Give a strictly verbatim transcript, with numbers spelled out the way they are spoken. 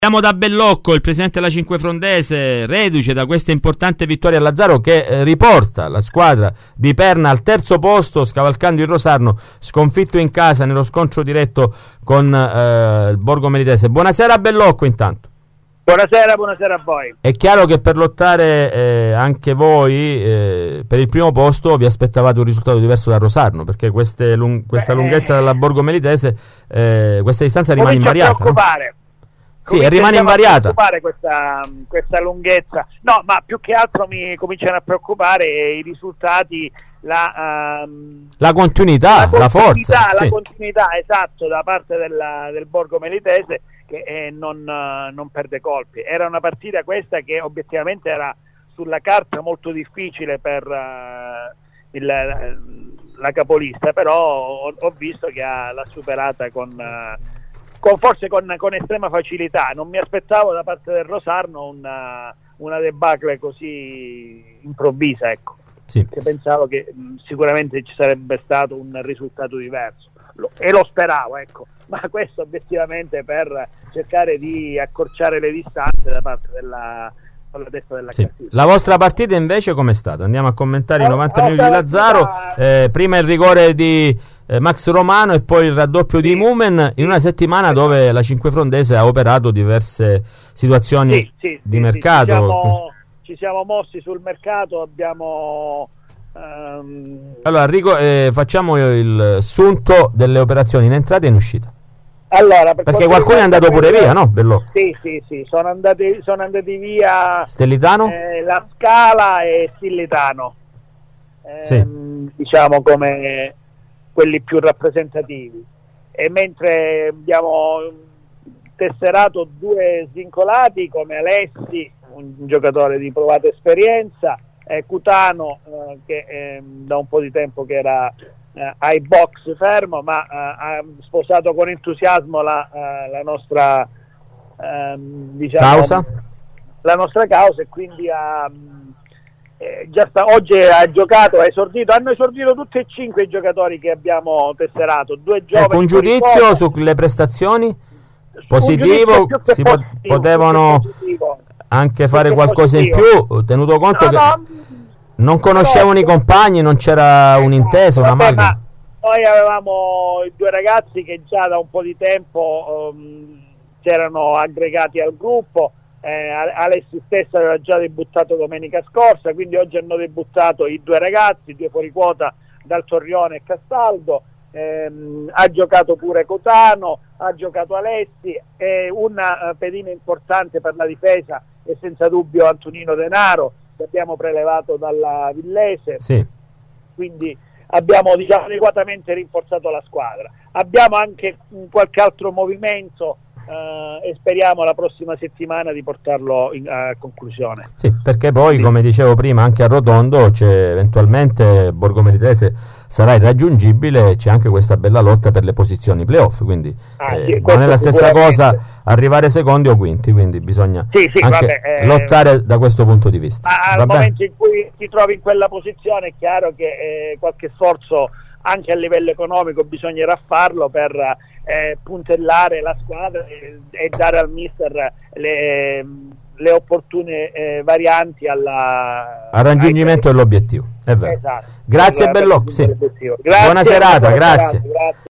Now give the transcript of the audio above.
Siamo da Bellocco, il presidente della Cinquefrondese, reduce da questa importante vittoria a Lazzaro che eh, riporta la squadra di Perna al terzo posto, scavalcando il Rosarno, sconfitto in casa nello scontro diretto con eh, il Borgo Melitese. Buonasera a Bellocco intanto. Buonasera, buonasera a voi. È chiaro che per lottare eh, anche voi eh, per il primo posto vi aspettavate un risultato diverso da Rosarno, perché queste lung- questa Beh, lunghezza dalla Borgo Melitese, eh, questa distanza rimane invariata. No? Sì, e rimane invariata. Questa, questa lunghezza. No, ma più che altro mi cominciano a preoccupare i risultati, la, um, la continuità, la, la forza. La sì. continuità, esatto, da parte della, del Borgo Melitese che eh, non, uh, non perde colpi. Era una partita questa che obiettivamente era sulla carta molto difficile per uh, il, la capolista, però ho, ho visto che ha, l'ha superata con... Uh, Con, forse con, con estrema facilità. Non mi aspettavo da parte del Rosarno una, una debacle così improvvisa, ecco. Sì. Che pensavo che mh, sicuramente ci sarebbe stato un risultato diverso lo, e lo speravo, ecco. Ma questo obiettivamente per cercare di accorciare le distanze da parte della, della testa della sì. classifica. La vostra partita invece com'è stata? Andiamo a commentare i novanta minuti di Lazzaro, partita... eh, prima il rigore di eh, Max Romano e poi il raddoppio sì. di Mumen in una settimana sì. dove la Cinquefrondese ha operato diverse situazioni sì, sì, di sì, mercato. Sì, ci, siamo, ci siamo mossi sul mercato, abbiamo... Um... Allora Rico, eh, facciamo il sunto delle operazioni in entrata e in uscita. Allora, per perché qualcuno è andato pure via, no? Bello. Sì, sì, sì, sono andati, sono andati via Stellitano, eh, La Scala e Stellitano, eh, sì. diciamo come quelli più rappresentativi. E mentre abbiamo tesserato due svincolati come Alessi, un giocatore di provata esperienza, e Cutano, eh, che eh, da un po' di tempo che era Uh, ai box fermo, ma uh, ha sposato con entusiasmo la, uh, la nostra um, diciamo, causa la nostra causa e quindi ha, um, eh, già sta, oggi ha giocato, ha esordito, hanno esordito tutti e cinque i giocatori che abbiamo tesserato, due giovani. Ecco, un giudizio sulle prestazioni positivo, si po- potevano anche fare qualcosa positivo. in più, tenuto conto no, che no, non conoscevano i compagni, non c'era un'intesa, una maglia. Noi avevamo i due ragazzi che già da un po' di tempo um, si erano aggregati al gruppo, eh, Alessi stesso aveva già debuttato domenica scorsa, quindi oggi hanno debuttato i due ragazzi, due fuori quota dal Torrione e Castaldo, ehm, ha giocato pure Cotano, ha giocato Alessi, e una uh, pedina importante per la difesa è senza dubbio Antonino Denaro, abbiamo prelevato dalla Villese, sì. quindi abbiamo diciamo adeguatamente rinforzato la squadra. Abbiamo anche qualche altro movimento eh, e speriamo la prossima settimana di portarlo in, a conclusione. Sì, perché poi sì. come dicevo prima anche a Rotondo c'è eventualmente Borgo Melitese sarà irraggiungibile, c'è anche questa bella lotta per le posizioni playoff, quindi ah, eh, sì, non è la stessa cosa arrivare secondi o quinti, quindi bisogna sì, sì, anche vabbè, eh, lottare da questo punto di vista. Ma al momento in cui ti trovi in quella posizione è chiaro che eh, qualche sforzo anche a livello economico bisognerà farlo per eh, puntellare la squadra e, e dare al mister le, le opportune eh, varianti alla, al raggiungimento ai... dell'obiettivo. È vero. Esatto. Grazie Bello. Sì. Buona serata, grazie. grazie.